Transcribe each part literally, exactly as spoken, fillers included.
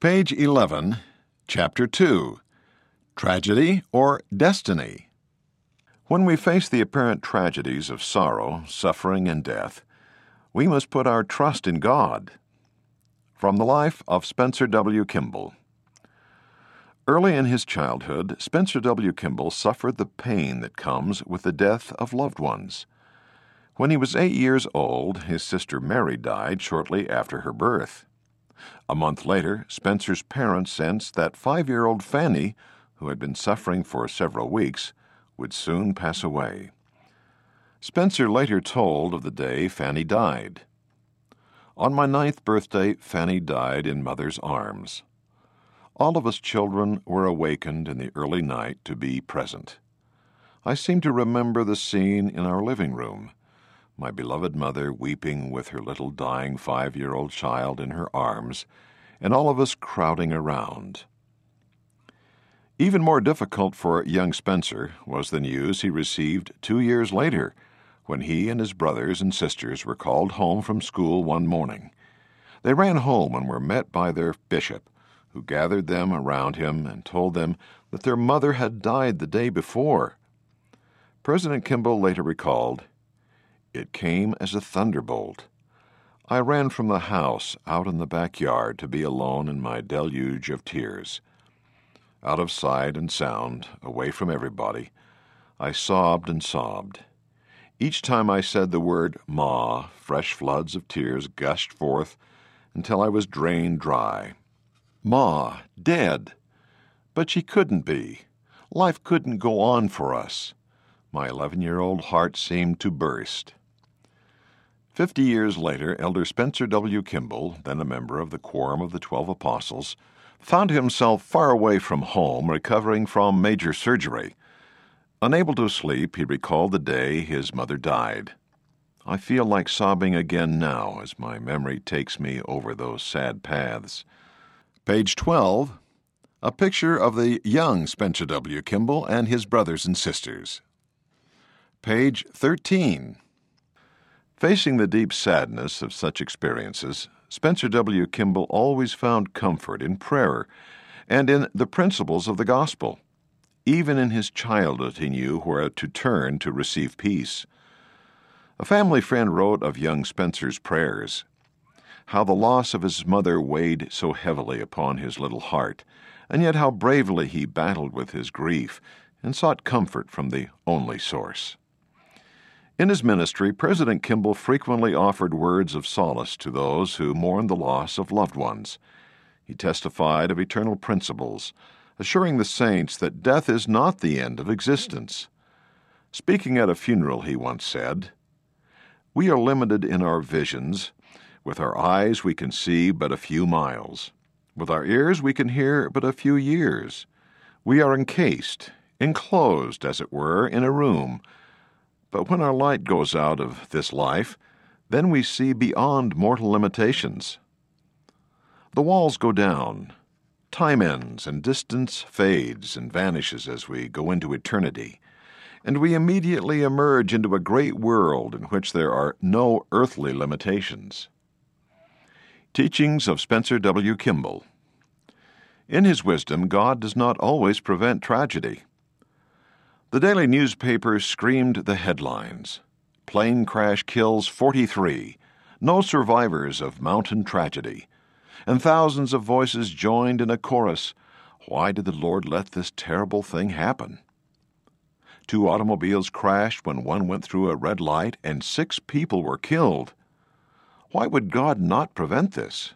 Page eleven, Chapter two, Tragedy or Destiny. When we face the apparent tragedies of sorrow, suffering, and death, we must put our trust in God. From the life of Spencer W. Kimball. Early in his childhood, Spencer W. Kimball suffered the pain that comes with the death of loved ones. When he was eight years old, his sister Mary died shortly after her birth. A month later, Spencer's parents sensed that five-year-old Fanny, who had been suffering for several weeks, would soon pass away. Spencer later told of the day Fanny died. On my ninth birthday, Fanny died in Mother's arms. All of us children were awakened in the early night to be present. I seem to remember the scene in our living room, my beloved mother weeping with her little dying five-year-old child in her arms, and all of us crowding around. Even more difficult for young Spencer was the news he received two years later, when he and his brothers and sisters were called home from school one morning. They ran home and were met by their bishop, who gathered them around him and told them that their mother had died the day before. President Kimball later recalled, "It came as a thunderbolt. I ran from the house out in the backyard to be alone in my deluge of tears. Out of sight and sound, away from everybody, I sobbed and sobbed. Each time I said the word Ma, fresh floods of tears gushed forth until I was drained dry. Ma, dead! But she couldn't be. Life couldn't go on for us. My eleven-year-old heart seemed to burst." Fifty years later, Elder Spencer W. Kimball, then a member of the Quorum of the Twelve Apostles, found himself far away from home, recovering from major surgery. Unable to sleep, he recalled the day his mother died. "I feel like sobbing again now as my memory takes me over those sad paths." Page twelve, a picture of the young Spencer W. Kimball and his brothers and sisters. Page thirteen. Facing the deep sadness of such experiences, Spencer W. Kimball always found comfort in prayer and in the principles of the gospel. Even in his childhood he knew where to turn to receive peace. A family friend wrote of young Spencer's prayers, how the loss of his mother weighed so heavily upon his little heart, and yet how bravely he battled with his grief and sought comfort from the only source. In his ministry, President Kimball frequently offered words of solace to those who mourned the loss of loved ones. He testified of eternal principles, assuring the saints that death is not the end of existence. Speaking at a funeral, he once said, "We are limited in our visions. With our eyes we can see but a few miles. With our ears we can hear but a few years. We are encased, enclosed, as it were, in a room. But when our light goes out of this life, then we see beyond mortal limitations. The walls go down. Time ends, and distance fades and vanishes as we go into eternity, and we immediately emerge into a great world in which there are no earthly limitations." Teachings of Spencer W. Kimball. In his wisdom, God does not always prevent tragedy. The daily newspaper screamed the headlines. Plane crash kills forty-three. No survivors of mountain tragedy. And thousands of voices joined in a chorus. Why did the Lord let this terrible thing happen? Two automobiles crashed when one went through a red light and six people were killed. Why would God not prevent this?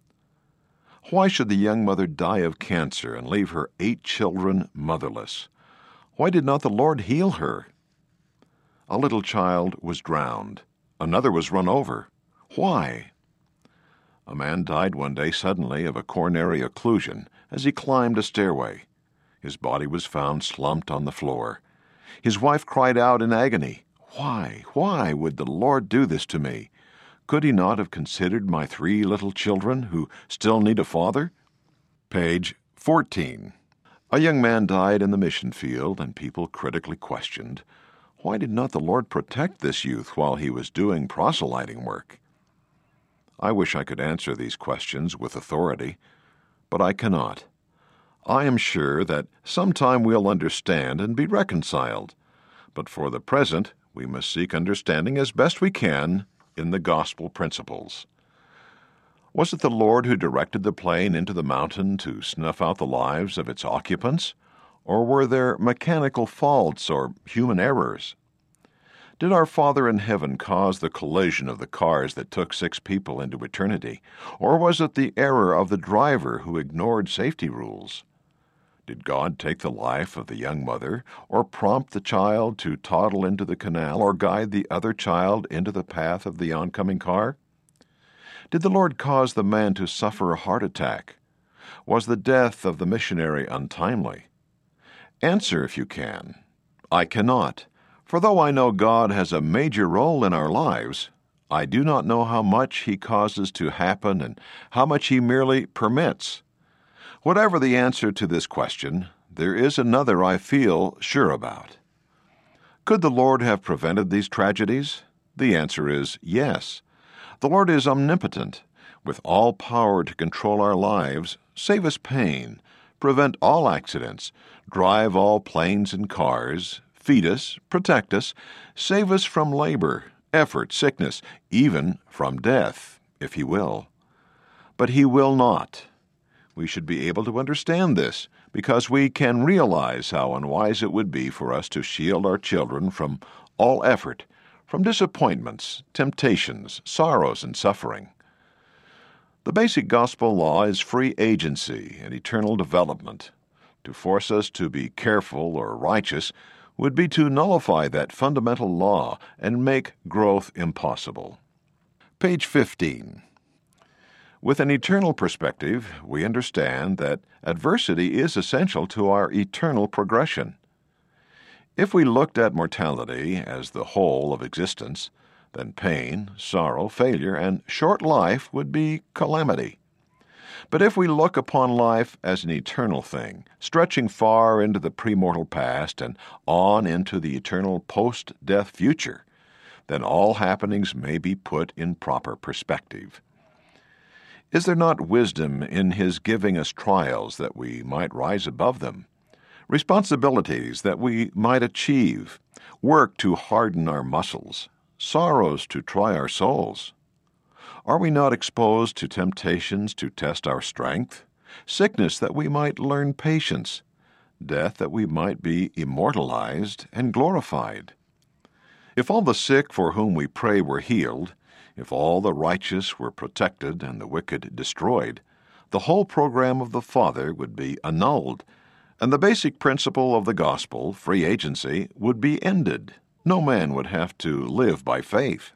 Why should the young mother die of cancer and leave her eight children motherless? Why did not the Lord heal her? A little child was drowned. Another was run over. Why? A man died one day suddenly of a coronary occlusion as he climbed a stairway. His body was found slumped on the floor. His wife cried out in agony, "Why, why would the Lord do this to me? Could he not have considered my three little children who still need a father?" Page fourteen. A young man died in the mission field, and people critically questioned, why did not the Lord protect this youth while he was doing proselyting work? I wish I could answer these questions with authority, but I cannot. I am sure that sometime we'll understand and be reconciled, but for the present we must seek understanding as best we can in the gospel principles. Was it the Lord who directed the plane into the mountain to snuff out the lives of its occupants, or were there mechanical faults or human errors? Did our Father in heaven cause the collision of the cars that took six people into eternity, or was it the error of the driver who ignored safety rules? Did God take the life of the young mother, or prompt the child to toddle into the canal, or guide the other child into the path of the oncoming car? Did the Lord cause the man to suffer a heart attack? Was the death of the missionary untimely? Answer if you can. I cannot, for though I know God has a major role in our lives, I do not know how much He causes to happen and how much He merely permits. Whatever the answer to this question, there is another I feel sure about. Could the Lord have prevented these tragedies? The answer is yes. The Lord is omnipotent, with all power to control our lives, save us pain, prevent all accidents, drive all planes and cars, feed us, protect us, save us from labor, effort, sickness, even from death, if He will. But He will not. We should be able to understand this, because we can realize how unwise it would be for us to shield our children from all effort, from disappointments, temptations, sorrows, and suffering. The basic gospel law is free agency and eternal development. To force us to be careful or righteous would be to nullify that fundamental law and make growth impossible. Page fifteen. With an eternal perspective, we understand that adversity is essential to our eternal progression. If we looked at mortality as the whole of existence, then pain, sorrow, failure, and short life would be calamity. But if we look upon life as an eternal thing, stretching far into the premortal past and on into the eternal post-death future, then all happenings may be put in proper perspective. Is there not wisdom in His giving us trials that we might rise above them? Responsibilities that we might achieve, work to harden our muscles, sorrows to try our souls? Are we not exposed to temptations to test our strength, sickness that we might learn patience, death that we might be immortalized and glorified? If all the sick for whom we pray were healed, if all the righteous were protected and the wicked destroyed, the whole program of the Father would be annulled, and the basic principle of the gospel, free agency, would be ended. No man would have to live by faith.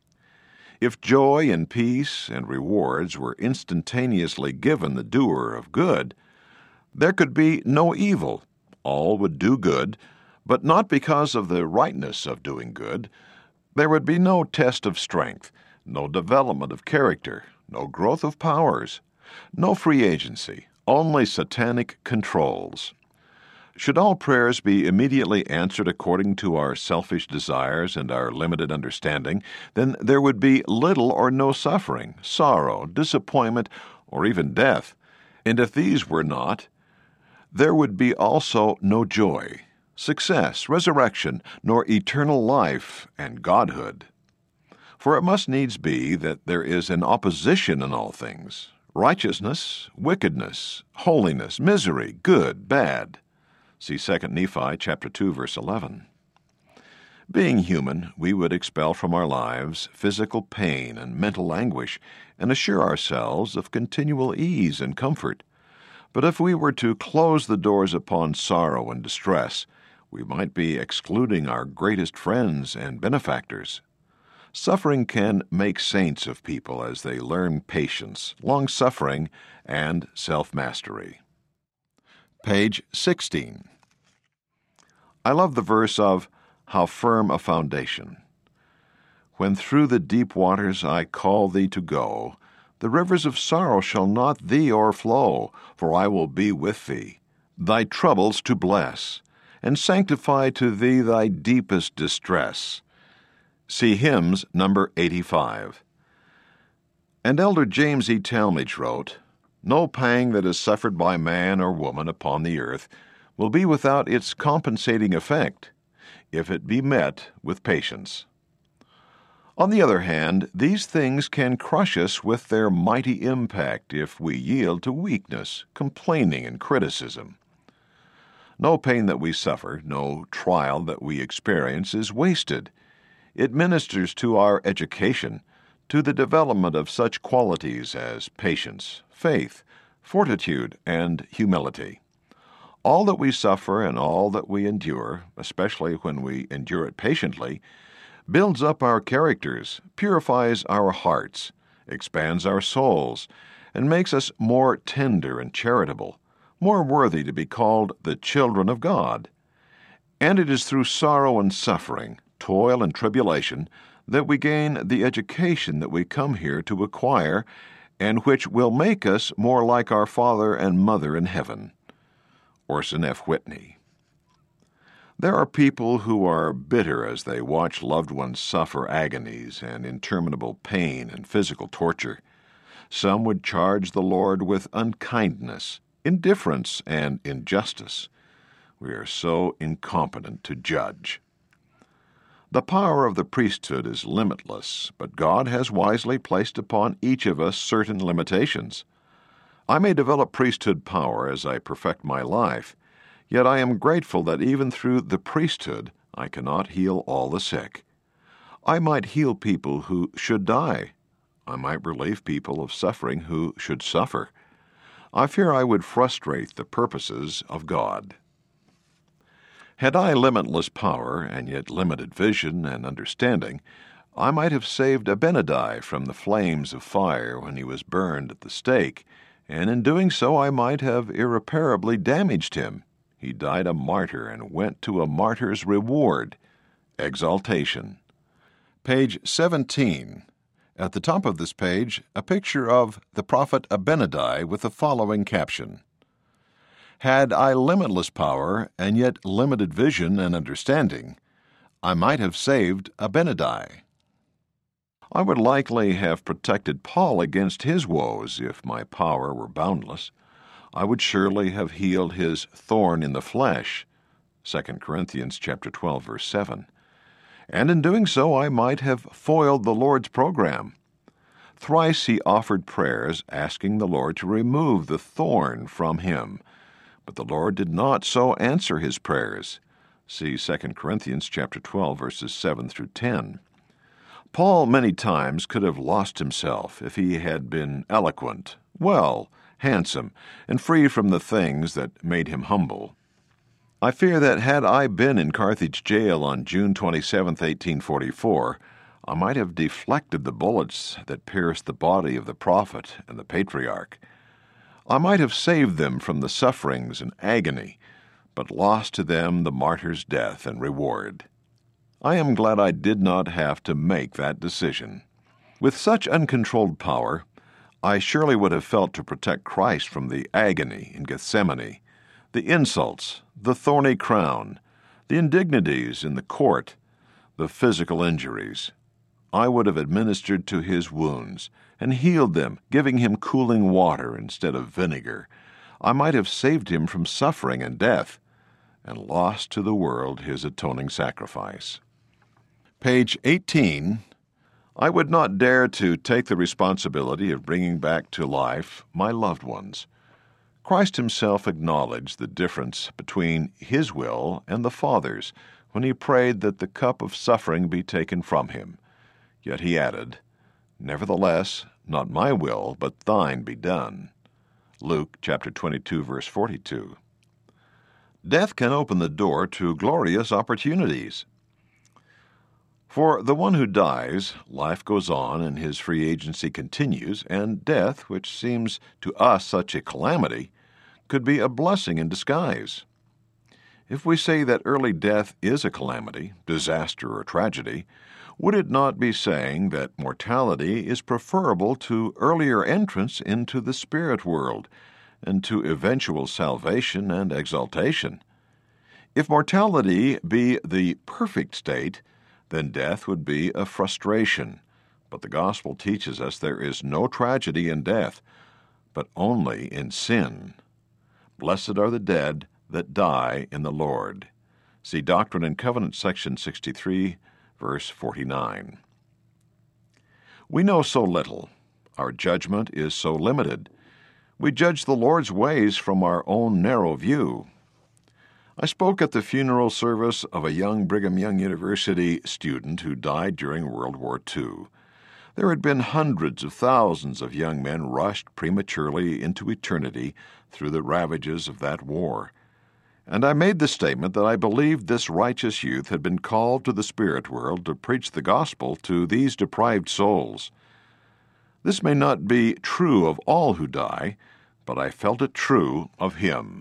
If joy and peace and rewards were instantaneously given the doer of good, there could be no evil. All would do good, but not because of the rightness of doing good. There would be no test of strength, no development of character, no growth of powers, no free agency, only satanic controls. Should all prayers be immediately answered according to our selfish desires and our limited understanding, then there would be little or no suffering, sorrow, disappointment, or even death. And if these were not, there would be also no joy, success, resurrection, nor eternal life and godhood. For it must needs be that there is an opposition in all things, righteousness, wickedness, holiness, misery, good, bad. See Second Nephi chapter two, verse eleven. Being human, we would expel from our lives physical pain and mental anguish and assure ourselves of continual ease and comfort. But if we were to close the doors upon sorrow and distress, we might be excluding our greatest friends and benefactors. Suffering can make saints of people as they learn patience, long-suffering, and self-mastery. Page sixteen. I love the verse of "How firm a foundation. When through the deep waters I call thee to go, the rivers of sorrow shall not thee o'erflow, for I will be with thee, thy troubles to bless, and sanctify to thee thy deepest distress." See Hymns number eighty-five. And Elder James E. Talmage wrote, No pang that is suffered by man or woman upon the earth will be without its compensating effect, if it be met with patience. On the other hand, these things can crush us with their mighty impact if we yield to weakness, complaining, and criticism. No pain that we suffer, no trial that we experience is wasted. It ministers to our education, to the development of such qualities as patience, faith, fortitude, and humility. All that we suffer and all that we endure, especially when we endure it patiently, builds up our characters, purifies our hearts, expands our souls, and makes us more tender and charitable, more worthy to be called the children of God. And it is through sorrow and suffering, toil and tribulation, that we gain the education that we come here to acquire, and which will make us more like our Father and Mother in heaven. Orson F. Whitney. There are people who are bitter as they watch loved ones suffer agonies and interminable pain and physical torture. Some would charge the Lord with unkindness, indifference, and injustice. We are so incompetent to judge. The power of the priesthood is limitless, but God has wisely placed upon each of us certain limitations. I may develop priesthood power as I perfect my life, yet I am grateful that even through the priesthood I cannot heal all the sick. I might heal people who should die. I might relieve people of suffering who should suffer. I fear I would frustrate the purposes of God. Had I limitless power and yet limited vision and understanding, I might have saved Abinadi from the flames of fire when he was burned at the stake, and in doing so I might have irreparably damaged him. He died a martyr and went to a martyr's reward, exaltation. Page seventeen. At the top of this page, a picture of the prophet Abinadi with the following caption: Had I limitless power and yet limited vision and understanding, I might have saved Abinadi. I would likely have protected Paul against his woes if my power were boundless. I would surely have healed his thorn in the flesh, Second Corinthians chapter twelve, verse seven. And in doing so I might have foiled the Lord's program. Thrice he offered prayers asking the Lord to remove the thorn from him, but the Lord did not so answer his prayers. See Second Corinthians chapter twelve, verses seven through ten. Paul many times could have lost himself if he had been eloquent, well, handsome, and free from the things that made him humble. I fear that had I been in Carthage jail on June twenty-seventh, eighteen forty-four, I might have deflected the bullets that pierced the body of the prophet and the patriarch. I might have saved them from the sufferings and agony, but lost to them the martyr's death and reward. I am glad I did not have to make that decision. With such uncontrolled power, I surely would have felt to protect Christ from the agony in Gethsemane, the insults, the thorny crown, the indignities in the court, the physical injuries. I would have administered to his wounds and healed them, giving him cooling water instead of vinegar. I might have saved him from suffering and death, and lost to the world his atoning sacrifice. Page eighteen. I would not dare to take the responsibility of bringing back to life my loved ones. Christ himself acknowledged the difference between his will and the Father's when he prayed that the cup of suffering be taken from him. Yet he added, "Nevertheless, not my will, but thine be done." Luke chapter twenty-two, verse forty-two. Death can open the door to glorious opportunities. For the one who dies, life goes on and his free agency continues, and death, which seems to us such a calamity, could be a blessing in disguise. If we say that early death is a calamity, disaster, or tragedy, would it not be saying that mortality is preferable to earlier entrance into the spirit world and to eventual salvation and exaltation? If mortality be the perfect state, then death would be a frustration. But the gospel teaches us there is no tragedy in death, but only in sin. Blessed are the dead that die in the Lord. See Doctrine and Covenants, section sixty-three, verse forty-nine. We know so little. Our judgment is so limited. We judge the Lord's ways from our own narrow view. I spoke at the funeral service of a young Brigham Young University student who died during World War Two. There had been hundreds of thousands of young men rushed prematurely into eternity through the ravages of that war. And I made the statement that I believed this righteous youth had been called to the spirit world to preach the gospel to these deprived souls. This may not be true of all who die, but I felt it true of him.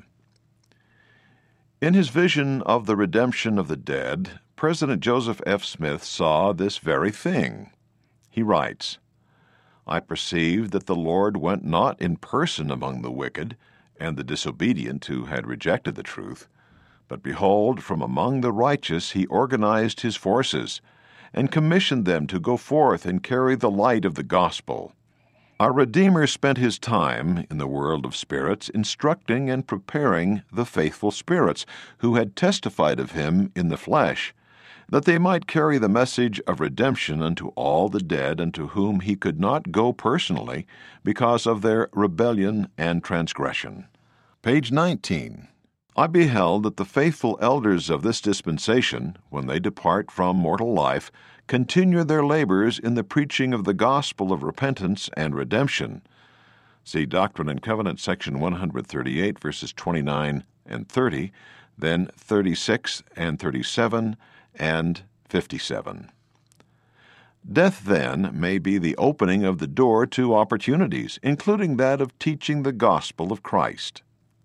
In his vision of the redemption of the dead, President Joseph F. Smith saw this very thing. He writes, "I perceived that the Lord went not in person among the wicked and the disobedient who had rejected the truth, but behold, from among the righteous he organized his forces, and commissioned them to go forth and carry the light of the gospel. Our Redeemer spent his time in the world of spirits instructing and preparing the faithful spirits who had testified of him in the flesh, that they might carry the message of redemption unto all the dead unto whom he could not go personally because of their rebellion and transgression." Page nineteen. I beheld that the faithful elders of this dispensation, when they depart from mortal life, continue their labors in the preaching of the gospel of repentance and redemption. See Doctrine and Covenants, section one thirty-eight, verses twenty-nine and thirty, then thirty-six and thirty-seven, and fifty-seven. Death, then, may be the opening of the door to opportunities, including that of teaching the gospel of Christ.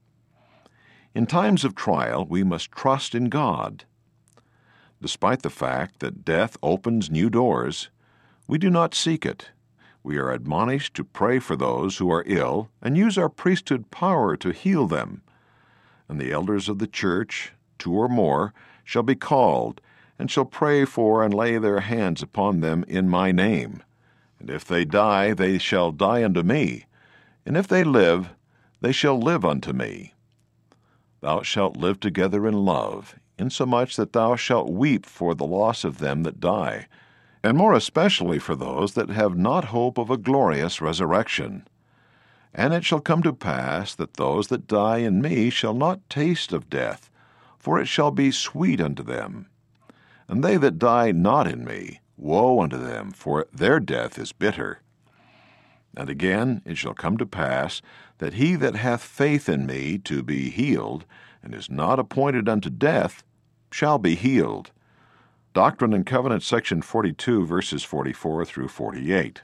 In times of trial, we must trust in God. Despite the fact that death opens new doors, we do not seek it. We are admonished to pray for those who are ill and use our priesthood power to heal them. And the elders of the church, two or more, shall be called, and shall pray for and lay their hands upon them in my name. And if they die, they shall die unto me, and if they live, they shall live unto me. Thou shalt live together in love, insomuch that thou shalt weep for the loss of them that die, and more especially for those that have not hope of a glorious resurrection. And it shall come to pass that those that die in me shall not taste of death, for it shall be sweet unto them. And they that die not in me, woe unto them, for their death is bitter. And again it shall come to pass that he that hath faith in me to be healed, and is not appointed unto death, shall be healed. Doctrine and Covenants, section forty-two, verses forty-four through forty-eight.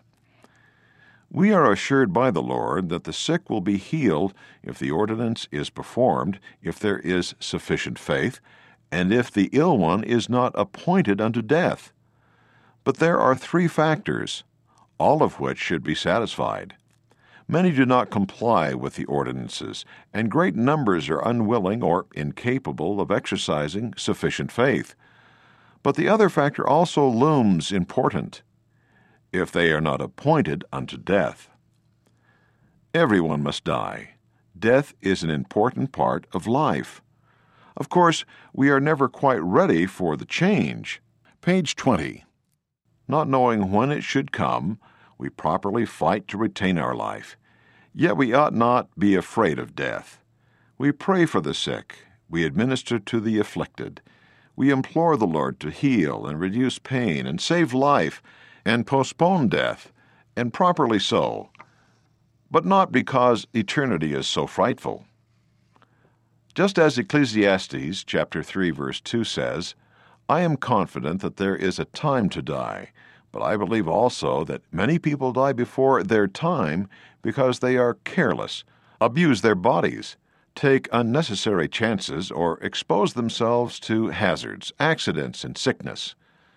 We are assured by the Lord that the sick will be healed if the ordinance is performed, if there is sufficient faith, and if the ill one is not appointed unto death. But there are three factors, all of which should be satisfied. Many do not comply with the ordinances, and great numbers are unwilling or incapable of exercising sufficient faith. But the other factor also looms important, if they are not appointed unto death. Everyone must die. Death is an important part of life. Of course, we are never quite ready for the change. Page twenty. Not knowing when it should come, we properly fight to retain our life. Yet we ought not be afraid of death. We pray for the sick. We administer to the afflicted. We implore the Lord to heal and reduce pain and save life and postpone death, and properly so, but not because eternity is so frightful. Just as Ecclesiastes chapter three verse two says, "I am confident that there is a time to die, but I believe also that many people die before their time because they are careless, abuse their bodies, take unnecessary chances, or expose themselves to hazards, accidents, and sickness."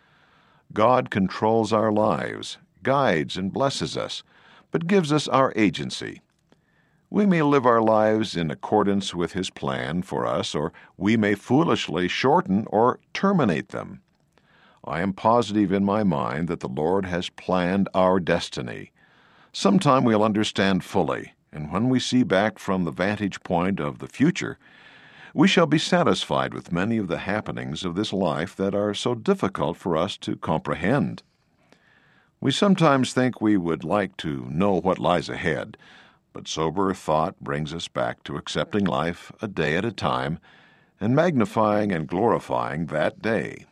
God controls our lives, guides and blesses us, but gives us our agency. We may live our lives in accordance with His plan for us, or we may foolishly shorten or terminate them. I am positive in my mind that the Lord has planned our destiny. Sometime we'll understand fully, and when we see back from the vantage point of the future, we shall be satisfied with many of the happenings of this life that are so difficult for us to comprehend. We sometimes think we would like to know what lies ahead, but sober thought brings us back to accepting life a day at a time and magnifying and glorifying that day.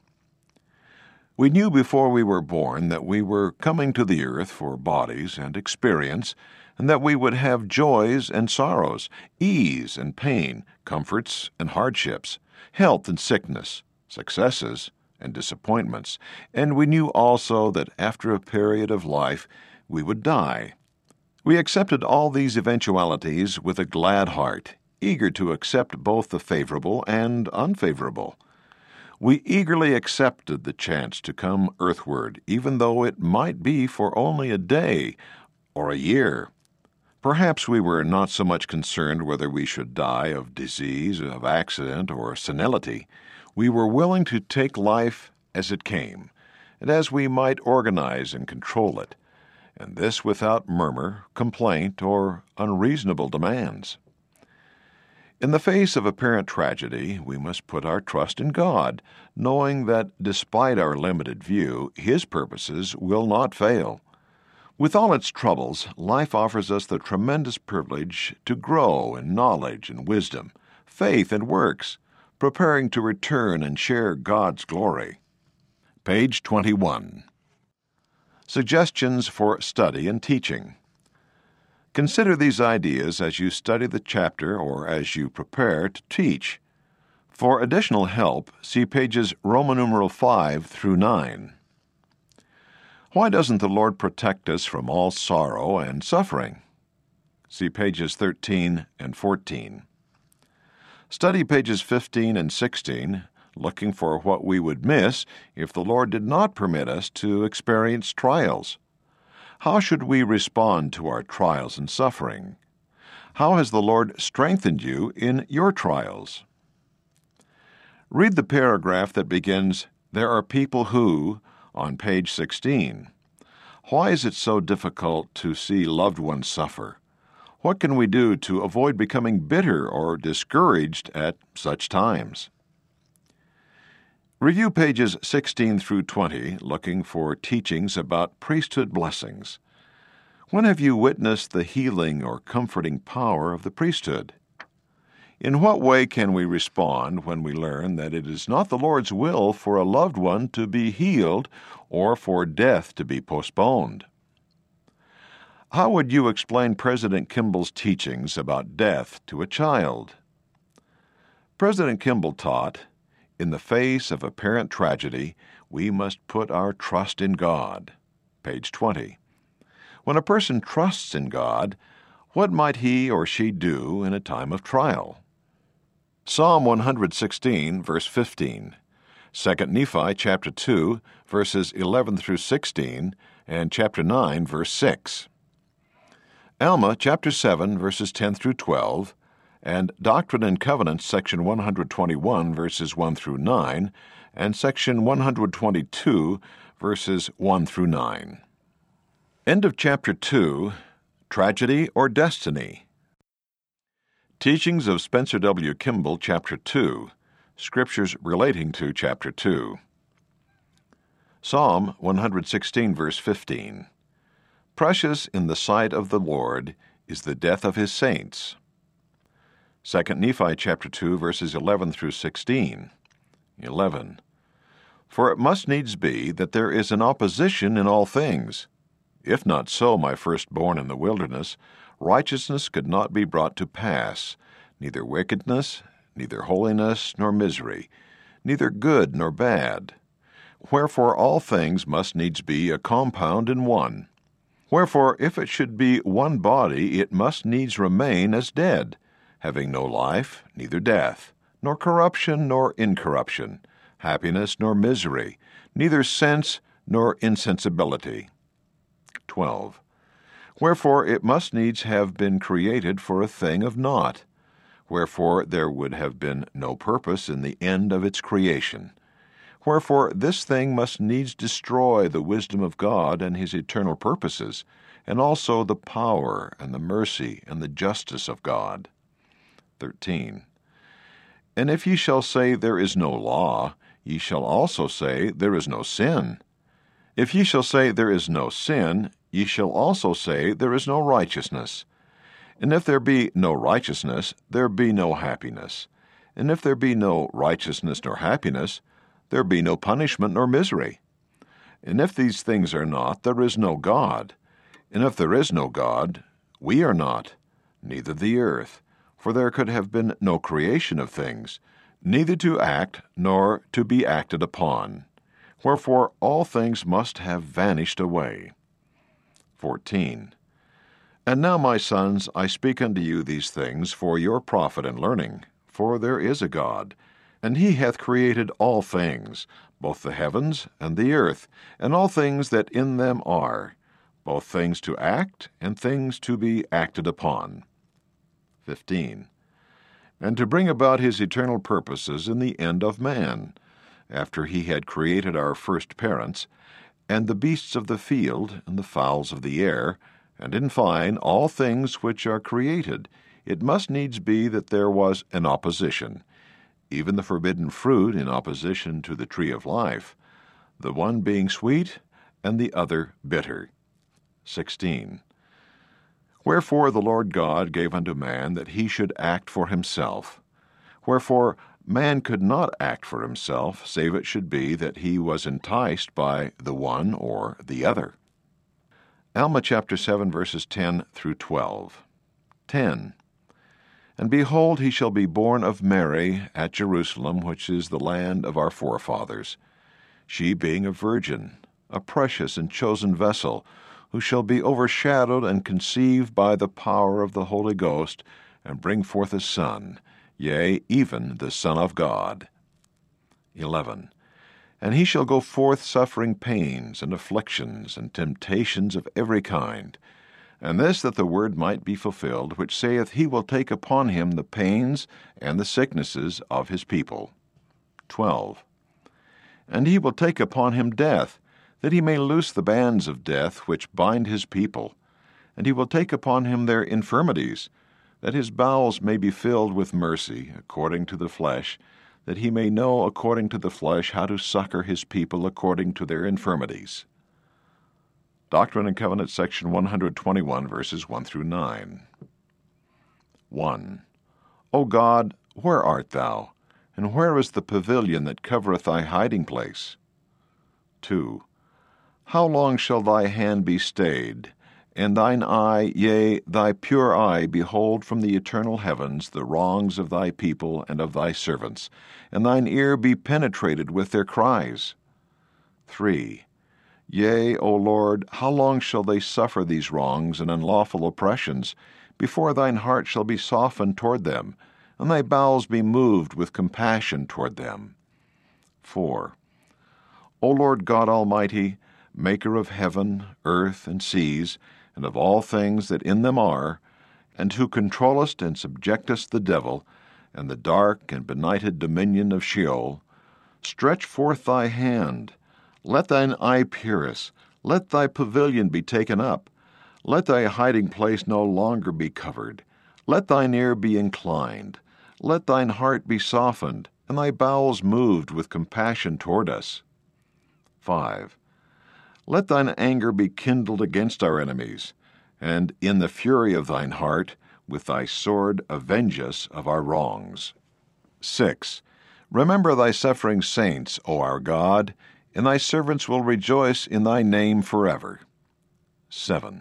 We knew before we were born that we were coming to the earth for bodies and experience, and that we would have joys and sorrows, ease and pain, comforts and hardships, health and sickness, successes and disappointments, and we knew also that after a period of life we would die. We accepted all these eventualities with a glad heart, eager to accept both the favorable and unfavorable. We eagerly accepted the chance to come earthward, even though it might be for only a day or a year. Perhaps we were not so much concerned whether we should die of disease, of accident, or senility. We were willing to take life as it came, and as we might organize and control it, and this without murmur, complaint, or unreasonable demands. In the face of apparent tragedy, we must put our trust in God, knowing that despite our limited view, His purposes will not fail. With all its troubles, life offers us the tremendous privilege to grow in knowledge and wisdom, faith and works, preparing to return and share God's glory. Page twenty-one. Suggestions for study and teaching. Consider these ideas as you study the chapter or as you prepare to teach. For additional help, see pages Roman numeral five through nine. Why doesn't the Lord protect us from all sorrow and suffering? See pages thirteen and fourteen. Study pages fifteen and sixteen, looking for what we would miss if the Lord did not permit us to experience trials. How should we respond to our trials and suffering? How has the Lord strengthened you in your trials? Read the paragraph that begins, "There are people who," on page sixteen. Why is it so difficult to see loved ones suffer? What can we do to avoid becoming bitter or discouraged at such times? Review pages sixteen through twenty, looking for teachings about priesthood blessings. When have you witnessed the healing or comforting power of the priesthood? In what way can we respond when we learn that it is not the Lord's will for a loved one to be healed or for death to be postponed? How would you explain President Kimball's teachings about death to a child? President Kimball taught, "In the face of apparent tragedy, we must put our trust in God." Page twenty. When a person trusts in God, what might he or she do in a time of trial? Psalm one hundred sixteen, verse fifteen, Second Nephi chapter two, verses eleven through sixteen, and chapter nine, verse six. Alma chapter seven, verses ten through twelve, and Doctrine and Covenants section one hundred twenty-one, verses one through nine, and section one hundred twenty-two, verses one through nine. End of chapter two, Tragedy or Destiny. Teachings of Spencer W. Kimball, chapter two, Scriptures relating to chapter two. Psalm one hundred sixteen, verse fifteen. Precious in the sight of the Lord is the death of his saints. Second Nephi chapter two, verses eleven through sixteen. eleven. For it must needs be that there is an opposition in all things. If not so, my firstborn in the wilderness, righteousness could not be brought to pass, neither wickedness, neither holiness, nor misery, neither good nor bad. Wherefore all things must needs be a compound in one. Wherefore if it should be one body, it must needs remain as dead, having no life, neither death, nor corruption nor incorruption, happiness nor misery, neither sense nor insensibility. twelve. Wherefore it must needs have been created for a thing of naught. Wherefore there would have been no purpose in the end of its creation. Wherefore this thing must needs destroy the wisdom of God and his eternal purposes, and also the power and the mercy and the justice of God. thirteen. And if ye shall say, There is no law, ye shall also say, There is no sin. If ye shall say, There is no sin, ye shall also say, There is no righteousness. And if there be no righteousness, there be no happiness. And if there be no righteousness nor happiness, there be no punishment nor misery. And if these things are not, there is no God. And if there is no God, we are not, neither the earth. For there could have been no creation of things, neither to act nor to be acted upon. Wherefore all things must have vanished away. fourteen. And now, my sons, I speak unto you these things for your profit and learning. For there is a God, and he hath created all things, both the heavens and the earth, and all things that in them are, both things to act and things to be acted upon. fifteen. And to bring about his eternal purposes in the end of man, after he had created our first parents, and the beasts of the field, and the fowls of the air, and in fine all things which are created, it must needs be that there was an opposition, even the forbidden fruit in opposition to the tree of life, the one being sweet, and the other bitter. sixteen. Wherefore the Lord God gave unto man that he should act for himself. Wherefore man could not act for himself, save it should be that he was enticed by the one or the other. Alma chapter seven, verses ten through twelve. ten. And behold, he shall be born of Mary at Jerusalem, which is the land of our forefathers, she being a virgin, a precious and chosen vessel, who shall be overshadowed and conceived by the power of the Holy Ghost, and bring forth a son, yea, even the Son of God. eleven. And he shall go forth suffering pains and afflictions and temptations of every kind, and this that the word might be fulfilled, which saith, He will take upon him the pains and the sicknesses of his people. twelve. And he will take upon him death, that he may loose the bands of death which bind his people. And he will take upon him their infirmities, that his bowels may be filled with mercy, according to the flesh, that he may know according to the flesh how to succor his people according to their infirmities. Doctrine and Covenants, section one hundred twenty-one, verses one through nine. one. O God, where art thou? And where is the pavilion that covereth thy hiding place? two. How long shall thy hand be stayed, and thine eye, yea, thy pure eye, behold from the eternal heavens the wrongs of thy people and of thy servants, and thine ear be penetrated with their cries? three. Yea, O Lord, how long shall they suffer these wrongs and unlawful oppressions, before thine heart shall be softened toward them, and thy bowels be moved with compassion toward them? four. O Lord God Almighty, Maker of heaven, earth, and seas, and of all things that in them are, and who controllest and subjectest the devil, and the dark and benighted dominion of Sheol, stretch forth thy hand. Let thine eye pierce. Let thy pavilion be taken up. Let thy hiding place no longer be covered. Let thine ear be inclined. Let thine heart be softened, and thy bowels moved with compassion toward us. five. Let thine anger be kindled against our enemies, and in the fury of thine heart, with thy sword avenge us of our wrongs. six. Remember thy suffering saints, O our God, and thy servants will rejoice in thy name forever. seven.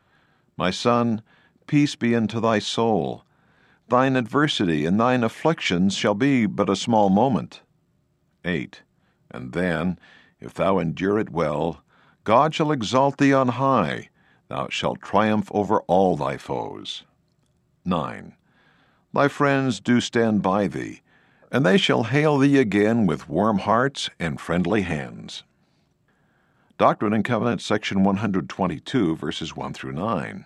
My son, peace be unto thy soul. Thine adversity and thine afflictions shall be but a small moment. eight. And then, if thou endure it well, God shall exalt thee on high. Thou shalt triumph over all thy foes. nine. Thy friends do stand by thee, and they shall hail thee again with warm hearts and friendly hands. Doctrine and Covenants, section one hundred twenty-two, verses one through nine.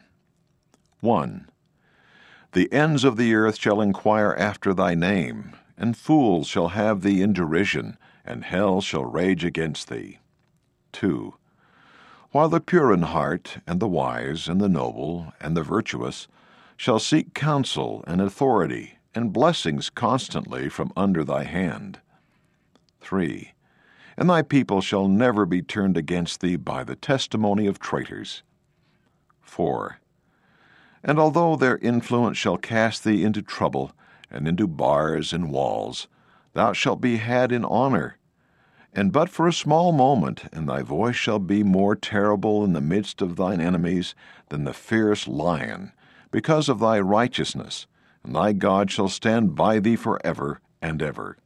one. The ends of the earth shall inquire after thy name, and fools shall have thee in derision, and hell shall rage against thee. two. while the pure in heart, and the wise, and the noble, and the virtuous shall seek counsel and authority, and blessings constantly from under thy hand. three. And thy people shall never be turned against thee by the testimony of traitors. four. And although their influence shall cast thee into trouble, and into bars and walls, thou shalt be had in honor, and but for a small moment, and thy voice shall be more terrible in the midst of thine enemies than the fierce lion, because of thy righteousness, and thy God shall stand by thee forever and ever.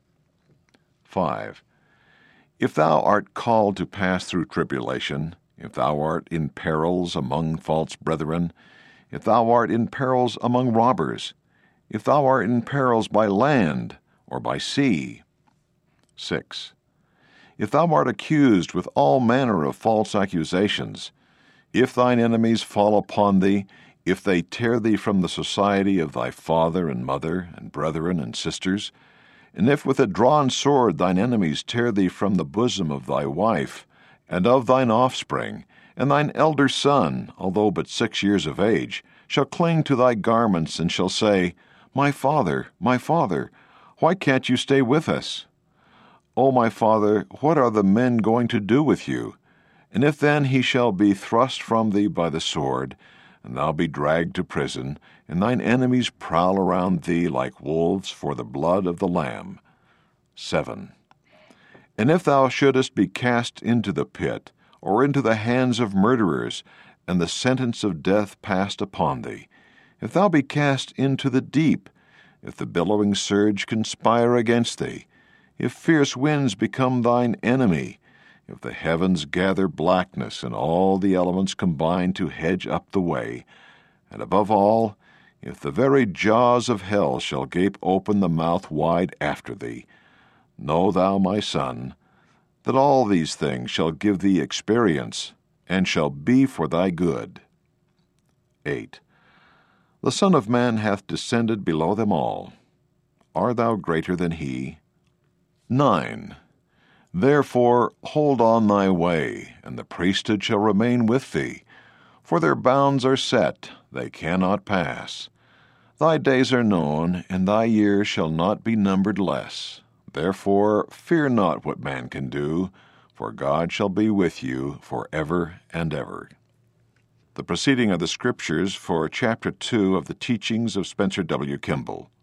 five. If thou art called to pass through tribulation, if thou art in perils among false brethren, if thou art in perils among robbers, if thou art in perils by land or by sea. six. If thou art accused with all manner of false accusations, if thine enemies fall upon thee, if they tear thee from the society of thy father and mother and brethren and sisters, and if with a drawn sword thine enemies tear thee from the bosom of thy wife, and of thine offspring, and thine elder son, although but six years of age, shall cling to thy garments, and shall say, My father, my father, why can't you stay with us? O my father, what are the men going to do with you? And if then he shall be thrust from thee by the sword, and thou be dragged to prison, and thine enemies prowl around thee like wolves for the blood of the Lamb. seven. And if thou shouldest be cast into the pit, or into the hands of murderers, and the sentence of death passed upon thee, if thou be cast into the deep, if the billowing surge conspire against thee, if fierce winds become thine enemy, if the heavens gather blackness, and all the elements combine to hedge up the way, and above all, if the very jaws of hell shall gape open the mouth wide after thee, know thou, my son, that all these things shall give thee experience, and shall be for thy good. eight. The Son of Man hath descended below them all. Art thou greater than he? nine. Therefore hold on thy way, and the priesthood shall remain with thee, for their bounds are set, they cannot pass. Thy days are known, and thy years shall not be numbered less. Therefore fear not what man can do, for God shall be with you for ever and ever. The proceeding of the Scriptures for Chapter two of the Teachings of Spencer W. Kimball.